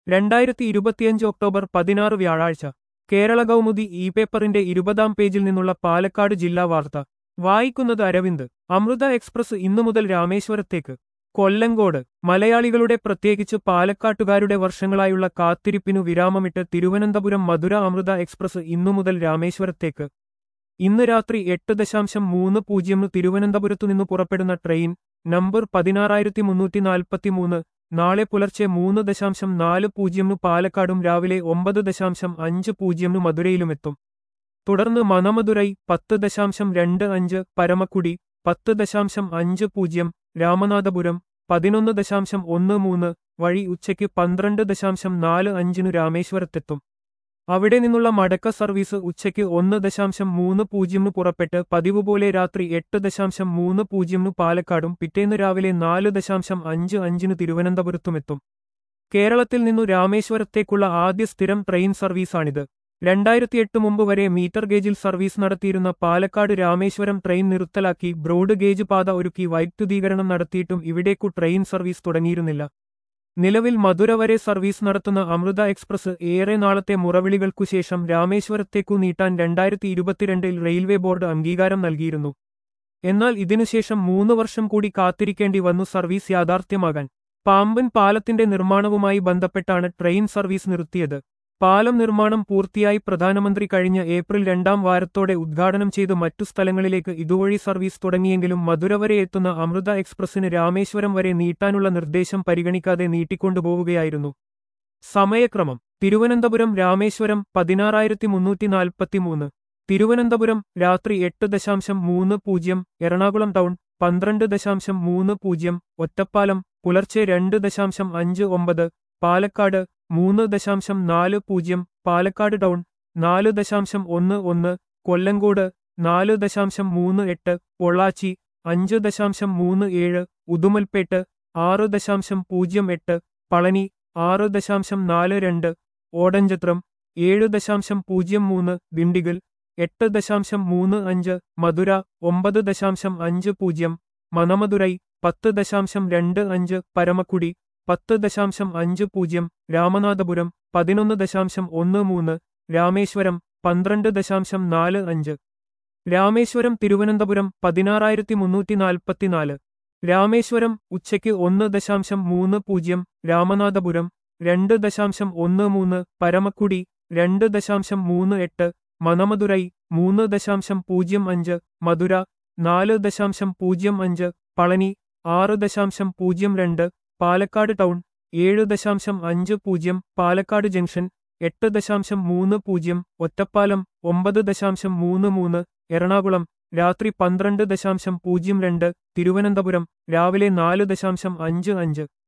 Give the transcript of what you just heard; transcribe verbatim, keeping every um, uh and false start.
രണ്ടായിരത്തി ഇരുപത്തിയഞ്ച് ഒക്ടോബർ പതിനാറ് വ്യാഴാഴ്ച കേരള കൗമുദി ഇ പേപ്പറിന്റെ ഇരുപതാം പേജിൽ നിന്നുള്ള പാലക്കാട് ജില്ലാ വാർത്ത വായിക്കുന്നത് അരവിന്ദ്. അമൃത എക്സ്പ്രസ് ഇന്നു മുതൽ രാമേശ്വരത്തേക്ക്. കൊല്ലങ്കോട്. മലയാളികളുടെ പ്രത്യേകിച്ച് പാലക്കാട്ടുകാരുടെ വർഷങ്ങളായുള്ള കാത്തിരിപ്പിനു വിരാമമിട്ട് തിരുവനന്തപുരം മധുര അമൃത എക്സ്പ്രസ് ഇന്നു മുതൽ രാമേശ്വരത്തേക്ക്. ഇന്ന് രാത്രി എട്ട് ദശാംശം മൂന്ന് പൂജ്യമിന് തിരുവനന്തപുരത്തുനിന്നു പുറപ്പെടുന്ന ട്രെയിൻ നമ്പർ പതിനാറായിരത്തി മുന്നൂറ്റി നാൽപ്പത്തിമൂന്ന് നാളെ പുലർച്ചെ മൂന്ന് ദശാംശം നാല് പൂജ്യമിന് പാലക്കാടും രാവിലെ ഒമ്പത് ദശാംശം അഞ്ച് പൂജ്യമിന് മധുരയിലുമെത്തും. തുടർന്ന് മനമധുരൈ പത്ത് ദശാംശം രണ്ട് അഞ്ച്, പരമക്കുടി പത്ത് ദശാംശം അഞ്ച് പൂജ്യം, രാമനാഥപുരം പതിനൊന്ന് ദശാംശം ഒന്ന് മൂന്ന് വഴി ഉച്ചയ്ക്ക് പന്ത്രണ്ട് ദശാംശം നാല് അഞ്ചിനു രാമേശ്വരത്തെത്തും. അവിടെ നിന്നുള്ള മടക്ക സർവീസ് ഉച്ചയ്ക്ക് ഒന്ന് ദശാംശം മൂന്ന് പൂജ്യമിന് പുറപ്പെട്ട് പതിവുപോലെ രാത്രി എട്ട് ദശാംശം മൂന്ന് പൂജ്യമിന് പാലക്കാടും പിറ്റേന്ന് രാവിലെ നാല് ദശാംശം അഞ്ച് അഞ്ചിന് തിരുവനന്തപുരത്തുമെത്തും. കേരളത്തിൽ നിന്നു രാമേശ്വരത്തേക്കുള്ള ആദ്യ സ്ഥിരം ട്രെയിൻ സർവീസാണിത്. രണ്ടായിരത്തിയെട്ട് മുമ്പ് വരെ മീറ്റർ ഗേജിൽ സർവീസ് നടത്തിയിരുന്ന പാലക്കാട് രാമേശ്വരം ട്രെയിൻ നിർത്തലാക്കി ബ്രോഡ് ഗേജ് പാത ഒരുക്കി വൈദ്യുതീകരണം നടത്തിയിട്ടും ഇവിടേക്കു ട്രെയിൻ സർവീസ് തുടങ്ങിയിരുന്നില്ല. നിലവിൽ മധുര വരെ സർവീസ് നടത്തുന്ന അമൃത എക്സ്പ്രസ് ഏറെ നാളത്തെ മുറവിളികൾക്കുശേഷം രാമേശ്വരത്തേക്കു നീട്ടാൻ രണ്ടായിരത്തി ഇരുപത്തിരണ്ടിൽ റെയിൽവേ ബോർഡ് അംഗീകാരം നൽകിയിരുന്നു. എന്നാൽ ഇതിനുശേഷം മൂന്ന് വർഷം കൂടി കാത്തിരിക്കേണ്ടി വന്നു സർവീസ് യാഥാർത്ഥ്യമാകാൻ. പാമ്പൻ പാലത്തിന്റെ നിർമ്മാണവുമായി ബന്ധപ്പെട്ടാണ് ട്രെയിൻ സർവീസ് നിർത്തിയത്. പാലം നിർമ്മാണം പൂർത്തിയായി പ്രധാനമന്ത്രി കഴിഞ്ഞ ഏപ്രിൽ രണ്ടാം വാരത്തോടെ ഉദ്ഘാടനം ചെയ്ത് മറ്റു സ്ഥലങ്ങളിലേക്ക് ഇതുവഴി സർവീസ് തുടങ്ങിയെങ്കിലും മധുര വരെ എത്തുന്ന അമൃത എക്സ്പ്രസിന് രാമേശ്വരം വരെ നീട്ടാനുള്ള നിർദ്ദേശം പരിഗണിക്കാതെ നീട്ടിക്കൊണ്ടുപോവുകയായിരുന്നു. സമയക്രമം: തിരുവനന്തപുരം രാമേശ്വരം പതിനാറായിരത്തി മുന്നൂറ്റി നാൽപ്പത്തിമൂന്ന്, തിരുവനന്തപുരം രാത്രി എട്ട് ദശാംശം മൂന്ന് പൂജ്യം, എറണാകുളം ടൗൺ പന്ത്രണ്ട് ദശാംശം മൂന്ന് പൂജ്യം, ഒറ്റപ്പാലം പുലർച്ചെ രണ്ട് ദശാംശം അഞ്ച് ഒമ്പത്, പാലക്കാട് മൂന്ന് ദശാംശം നാല് പൂജ്യം, പാലക്കാട് ടൗൺ നാല് ദശാംശം ഒന്ന് ഒന്ന്, കൊല്ലങ്കോട് നാല് ദശാംശം മൂന്ന് എട്ട്, പൊള്ളാച്ചി അഞ്ച് ദശാംശം മൂന്ന് ഏഴ്, ഉദുമൽപേട്ട് ആറ് ദശാംശം പൂജ്യം എട്ട്, പളനി ആറ് ദശാംശം നാല് രണ്ട്, ഓടഞ്ചത്രം ഏഴ് ദശാംശം പൂജ്യം മൂന്ന്, ദിണ്ടിഗൽ എട്ട് ദശാംശം മൂന്ന് അഞ്ച്, മധുര ഒമ്പത് ദശാംശം അഞ്ച് പൂജ്യം, മനമധുരൈ പത്ത് ദശാംശം രണ്ട് അഞ്ച്, പരമക്കുടി പത്ത് ദശാംശം അഞ്ച് പൂജ്യം, രാമനാഥപുരം പതിനൊന്ന് ദശാംശം ഒന്ന് മൂന്ന്, രാമേശ്വരം പന്ത്രണ്ട് ദശാംശം നാല് അഞ്ച്. രാമേശ്വരം തിരുവനന്തപുരം പതിനാറായിരത്തി മുന്നൂറ്റി നാൽപ്പത്തിനാല്, രാമേശ്വരം ഉച്ചയ്ക്ക് ഒന്ന് ദശാംശം മൂന്ന് പൂജ്യം, രാമനാഥപുരം രണ്ട് ദശാംശം ഒന്ന് മൂന്ന്, പരമക്കുടി രണ്ട് ദശാംശം മൂന്ന് എട്ട്, മനമധുരൈ മൂന്ന് ദശാംശം പൂജ്യം അഞ്ച്, മധുര നാല് ദശാംശം പൂജ്യം അഞ്ച്, പളനി ആറ് ദശാംശം പൂജ്യം രണ്ട്, പാലക്കാട് ടൗൺ ഏഴ് ദശാംശം അഞ്ച് പൂജ്യം, പാലക്കാട് ജംഗ്ഷൻ എട്ട് ദശാംശം മൂന്ന് പൂജ്യം, ഒറ്റപ്പാലം ഒമ്പത് ദശാംശം മൂന്ന് മൂന്ന്, എറണാകുളം രാത്രി പന്ത്രണ്ട് ദശാംശം പൂജ്യം രണ്ട്, തിരുവനന്തപുരം രാവിലെ നാല് ദശാംശം അഞ്ച് അഞ്ച്.